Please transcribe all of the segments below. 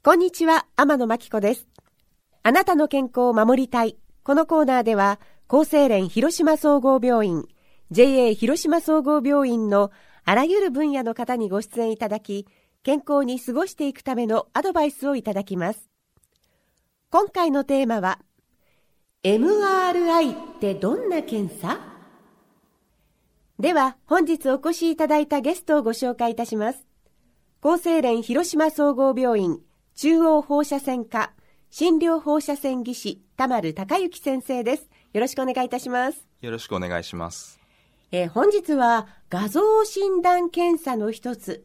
こんにちは、天野真紀子です。あなたの健康を守りたい。このコーナーでは、厚生連広島総合病院、JA 広島総合病院のあらゆる分野の方にご出演いただき、健康に過ごしていくためのアドバイスをいただきます。今回のテーマは、MRI ってどんな検査？では、本日お越しいただいたゲストをご紹介いたします。厚生連広島総合病院中央放射線科診療放射線技師田丸孝之先生です。よろしくお願いいたします。 よろしくお願いします。 本日は画像診断検査の一つ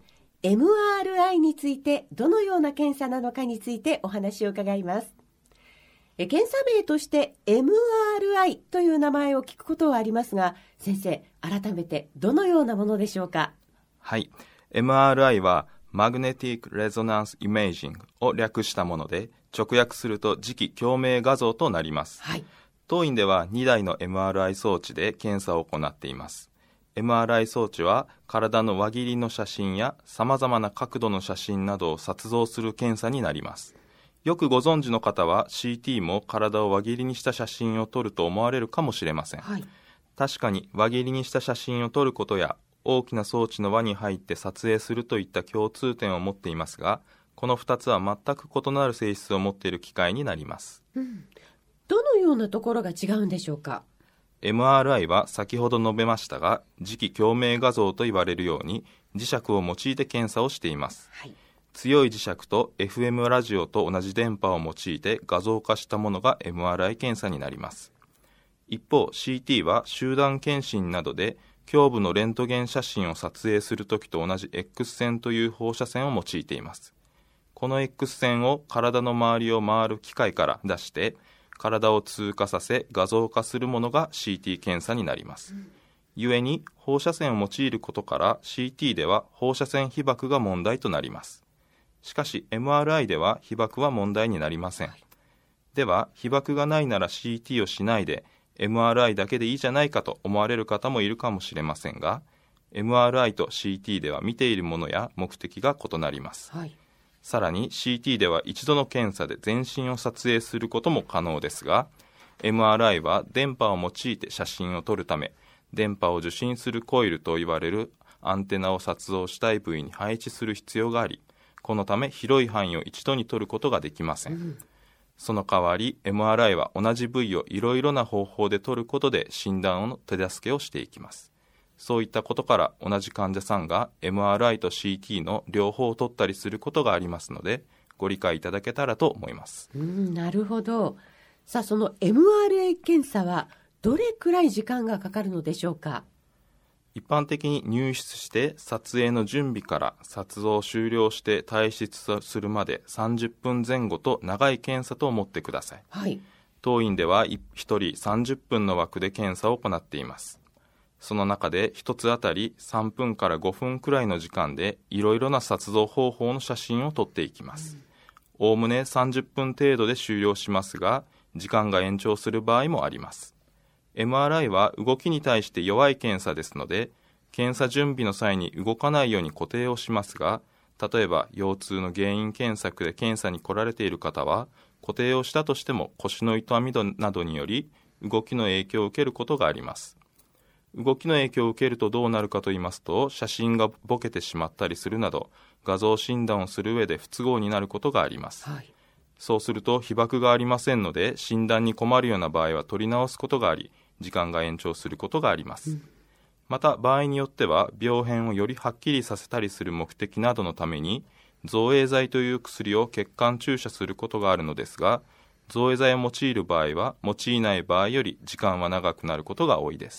MRI について、どのような検査なのかについてお話を伺います。検査名として MRI という名前を聞くことはありますが、先生、改めてどのようなものでしょうか？ はい、MRI はマグネティックレゾナンスイメージングを略したもので、直訳すると磁気共鳴画像となります。 はい、 当院では2台の MRI 装置で検査を行っています。MRI 装置は体の輪切りの写真やさまざまな角度の写真などを撮像する検査になります。よくご存知の方は CT も体を輪切りにした写真を撮ると思われるかもしれません。 はい、 確かに輪切りにした写真を撮ることや大きな装置の輪に入って撮影するといった共通点を持っていますが、この2つは全く異なる性質を持っている機械になります。 どのようなところが違うんでしょうか？ MRI は先ほど述べましたが、磁気共鳴画像と言われるように磁石を用いて検査をしています。 はい、 強い磁石と FM ラジオと同じ電波を用いて画像化したものが MRI 検査になります。一方 CT は集団検診などで胸部のレントゲン写真を撮影するときと同じ X 線という放射線を用いています。この X 線を体の周りを回る機械から出して体を通過させ画像化するものが CT 検査になります。故に放射線を用いることから CT では放射線被曝が問題となります。しかし MRI では被曝は問題になりません。では被曝がないなら CT をしないでMRI だけでいいじゃないかと思われる方もいるかもしれませんが、 MRI と CT では見ているものや目的が異なります。 はい、 さらに CT では一度の検査で全身を撮影することも可能ですが、 MRI は電波を用いて写真を撮るため、電波を受信するコイルといわれるアンテナを撮像したい部位に配置する必要があり、このため広い範囲を一度に撮ることができません。その代わり MRI は同じ部位をいろいろな方法で撮ることで診断の手助けをしていきます。そういったことから同じ患者さんが MRI と CT の両方を撮ったりすることがありますので、ご理解いただけたらと思います。 なるほど。さあ、その MRI 検査はどれくらい時間がかかるのでしょうか？ 一般的に入室して撮影の準備から撮像を終了して退出するまで30分前後と長い検査と思ってください。 はい、 当院では1人30分の枠で検査を行っています。その中で1つあたり3分から5分くらいの時間でいろいろな撮像方法の写真を撮っていきます。おおむね30分程度で終了しますが、時間が延長する場合もあります。MRI は動きに対して弱い検査ですので、検査準備の際に動かないように固定をしますが、例えば腰痛の原因検索で検査に来られている方は、固定をしたとしても腰の痛みなどにより動きの影響を受けることがあります。動きの影響を受けるとどうなるかと言いますと、写真がボケてしまったりするなど、画像診断をする上で不都合になることがあります。 はい、 そうすると被曝がありませんので、診断に困るような場合は取り直すことがあり、時間が延長することがあります。また場合によっては病変をよりはっきりさせたりする目的などのために造影剤という薬を血管注射することがあるのですが、造影剤を用いる場合は用いない場合より時間は長くなることが多いです。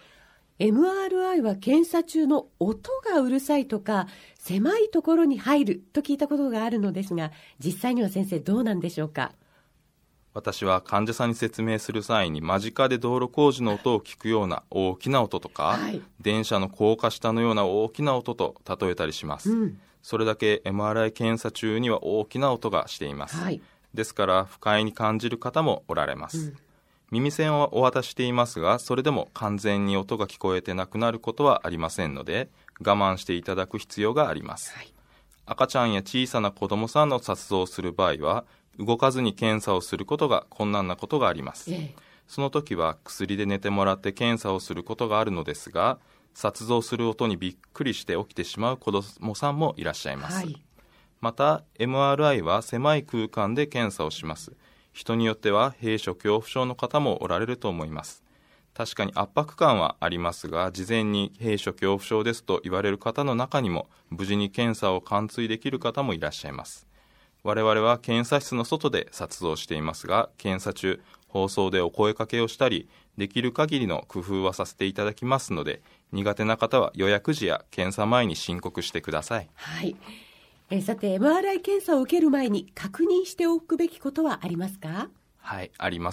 MRI は検査中の音がうるさいとか狭いところに入ると聞いたことがあるのですが、実際には先生どうなんでしょうか？ 私は患者さんに説明する際に間近で道路工事の音を聞くような大きな音とか、 はい、 電車の高架下のような大きな音と例えたりします。それだけ MRI 検査中には大きな音がしています。 はい、 ですから不快に感じる方もおられます。耳栓をお渡ししていますが、それでも完全に音が聞こえてなくなることはありませんので、我慢していただく必要があります。はい、 赤ちゃんや小さな子供さんの撮像をする場合は、動かずに検査をすることが困難なことがあります。その時は薬で寝てもらって検査をすることがあるのですが、撮像する音にびっくりして起きてしまう子供さんもいらっしゃいます。また MRI は狭い空間で検査をします。人によっては閉所恐怖症の方もおられると思います。確かに圧迫感はありますが、事前に閉所恐怖症ですと言われる方の中にも、無事に検査を完遂できる方もいらっしゃいます。我々は検査室の外で撮像していますが、検査中、放送でお声かけをしたり、できる限りの工夫はさせていただきますので、苦手な方は予約時や検査前に申告してください。 さて MRI 検査を受ける前に確認しておくべきことはありますか？ はい、あります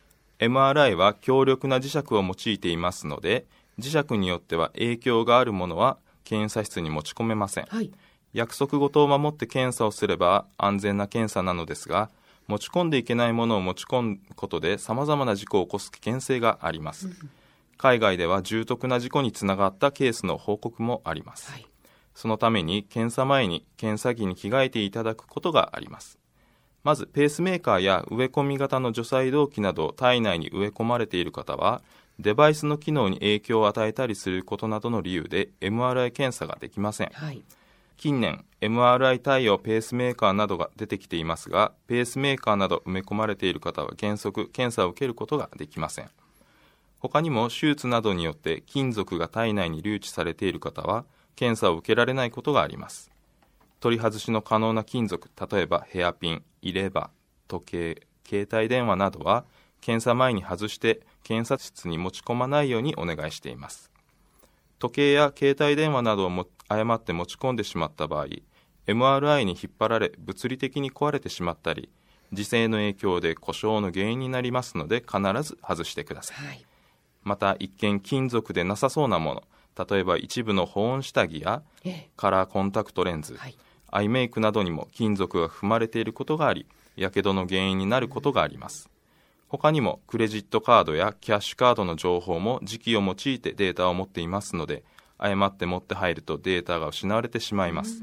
。MRI は強力な磁石を用いていますので、磁石によっては影響があるものは検査室に持ち込めません。約束事を守って検査をすれば安全な検査なのですが、持ち込んでいけないものを持ち込むことで様々な事故を起こす危険性があります。海外では重篤な事故につながったケースの報告もあります。そのために検査前に検査着に着替えていただくことがあります。まずペースメーカーや植え込み型の除細動器などを体内に植え込まれている方は、デバイスの機能に影響を与えたりすることなどの理由で MRI 検査ができません。近年 MRI 対応ペースメーカーなどが出てきていますが、ペースメーカーなど埋め込まれている方は原則検査を受けることができません。他にも手術などによって金属が体内に留置されている方は検査を受けられないことがあります。取り外しの可能な金属、例えばヘアピン、入れ歯、時計、携帯電話などは検査前に外して検査室に持ち込まないようにお願いしています。時計や携帯電話などを誤って持ち込んでしまった場合、MRI に引っ張られ物理的に壊れてしまったり、磁性の影響で故障の原因になりますので必ず外してください。また一見金属でなさそうなもの、例えば一部の保温下着やカラーコンタクトレンズ、アイメイクなどにも金属が含まれていることがあり、やけどの原因になることがあります。他にもクレジットカードやキャッシュカードの情報も磁気を用いてデータを持っていますので、誤って持って入るとデータが失われてしまいます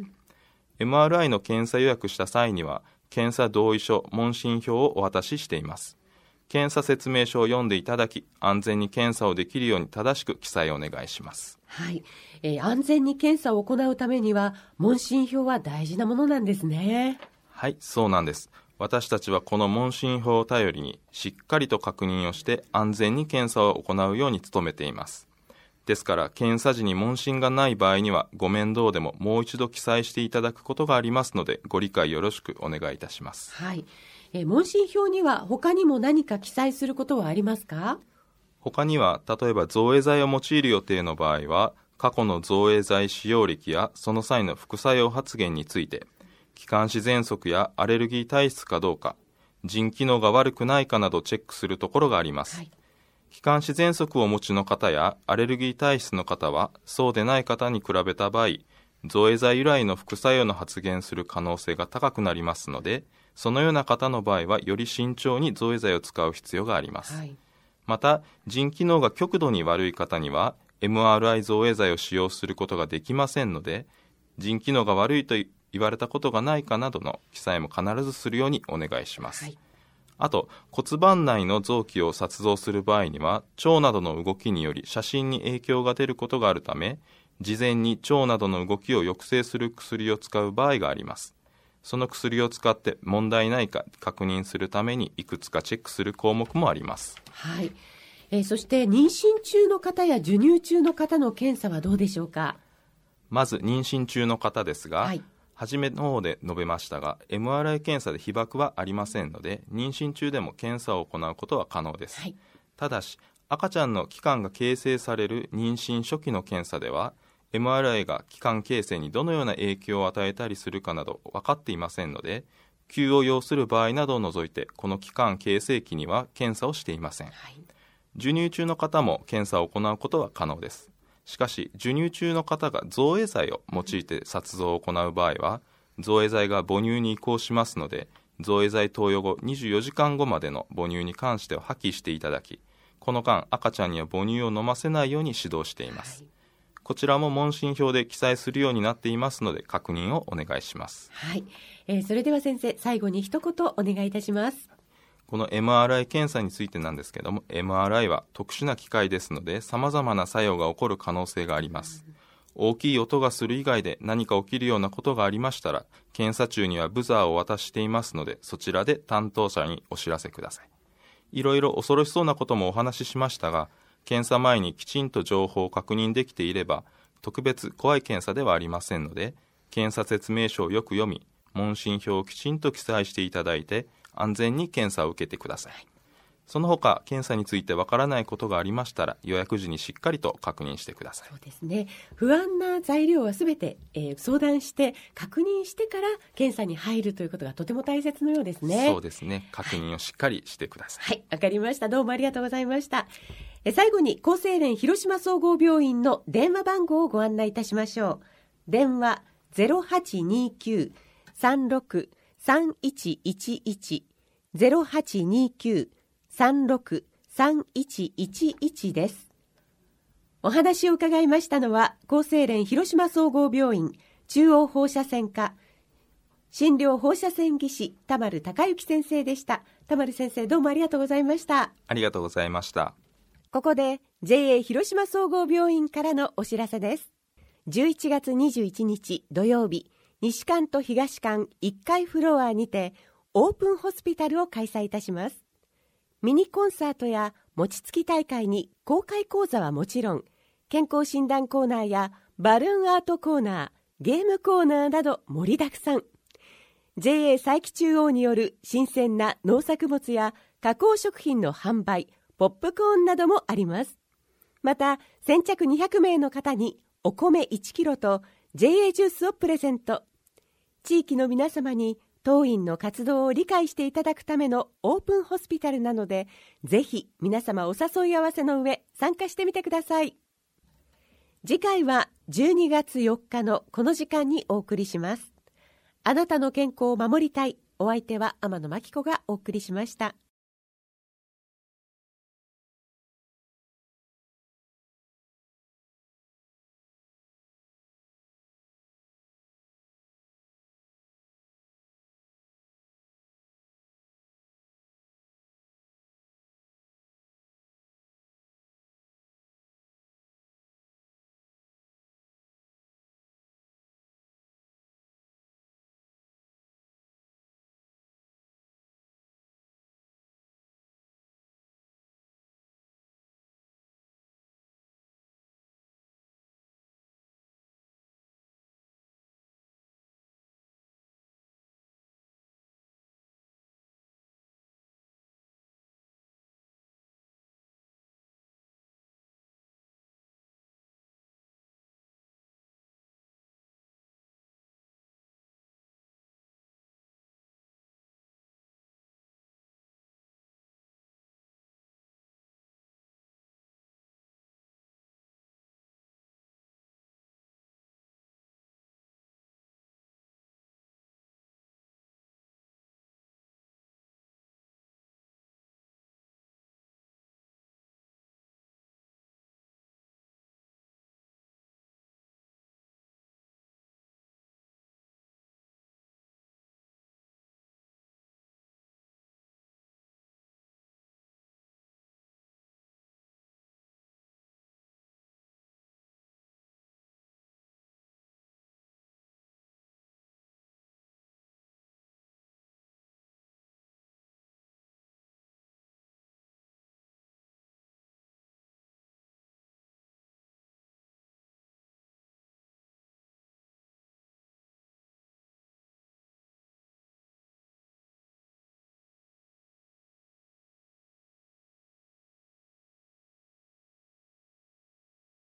。MRI の検査予約した際には検査同意書、問診票をお渡ししています。検査説明書を読んでいただき、安全に検査をできるように正しく記載をお願いします。 安全に検査を行うためには問診票は大事なものなんですね。 はい、そうなんです。私たちはこの問診票を頼りにしっかりと確認をして安全に検査を行うように努めています。ですから検査時に問診がない場合にはご面倒でももう一度記載していただくことがありますので、ご理解よろしくお願いいたします。 問診票には他にも何か記載することはありますか？ 他には例えば造影剤を用いる予定の場合は、過去の造影剤使用歴やその際の副作用発言について、気管支喘息やアレルギー体質かどうか、腎機能が悪くないかなどチェックするところがあります。気管支喘息をお持ちの方やアレルギー体質の方は、そうでない方に比べた場合、造影剤由来の副作用の発現する可能性が高くなりますので、そのような方の場合はより慎重に造影剤を使う必要があります。また、腎機能が極度に悪い方には MRI 造影剤を使用することができませんので、腎機能が悪いと言われたことがないかなどの記載も必ずするようにお願いします。あと、骨盤内の臓器を撮像する場合には、腸などの動きにより写真に影響が出ることがあるため、事前に腸などの動きを抑制する薬を使う場合があります。その薬を使って問題ないか確認するためにいくつかチェックする項目もあります。 そして妊娠中の方や授乳中の方の検査はどうでしょうか？ まず妊娠中の方ですが、初めの方で述べましたが、 MRI 検査で被曝はありませんので、妊娠中でも検査を行うことは可能です。ただし、赤ちゃんの器官が形成される妊娠初期の検査では、MRI が器官形成にどのような影響を与えたりするかなど分かっていませんので、急を要する場合などを除いて、この器官形成期には検査をしていません。授乳中の方も検査を行うことは可能です。しかし、授乳中の方が造影剤を用いて撮像を行う場合は、造影剤が母乳に移行しますので、造影剤投与後24時間後までの母乳に関しては破棄していただき、この間赤ちゃんには母乳を飲ませないように指導しています。 こちらも問診票で記載するようになっていますので確認をお願いします。 はい、それでは先生、最後に一言お願いいたします。 この MRI 検査についてなんですけども、 MRI は特殊な機械ですので様々な作用が起こる可能性があります。大きい音がする以外で何か起きるようなことがありましたら、検査中にはブザーを渡していますので、そちらで担当者にお知らせください。いろいろ恐ろしそうなこともお話ししましたが、検査前にきちんと情報を確認できていれば特別怖い検査ではありませんので、検査説明書をよく読み、問診票をきちんと記載していただいて安全に検査を受けてください。その他検査についてわからないことがありましたら、予約時にしっかりと確認してください。 そうですね、不安な材料はすべて、相談して確認してから検査に入るということがとても大切のようですね。 そうですね、確認をしっかりしてください。 はい、わかりました。どうもありがとうございました。最後に厚生連広島総合病院の電話番号をご案内いたしましょう。電話 0829-36-3111 0829-36-3111 です。お話を伺いましたのは、厚生連広島総合病院中央放射線科診療放射線技師田丸孝之先生でした。田丸先生、どうもありがとうございました。 ありがとうございました。 ここで JA 広島総合病院からのお知らせです。11月21日土曜日、西館と東館1階フロアにてオープンホスピタルを開催いたします。ミニコンサートや餅つき大会に公開講座はもちろん、健康診断コーナーやバルーンアートコーナー、ゲームコーナーなど盛りだくさん。 JA 佐伯中央による新鮮な農作物や加工食品の販売、ポップコーンなどもあります。また先着200名の方にお米1キロと JA ジュースをプレゼント。地域の皆様に当院の活動を理解していただくためのオープンホスピタルなので、ぜひ皆様お誘い合わせの上参加してみてください。次回は12月4日のこの時間にお送りします。あなたの健康を守りたい。お相手は天野真紀子がお送りしました。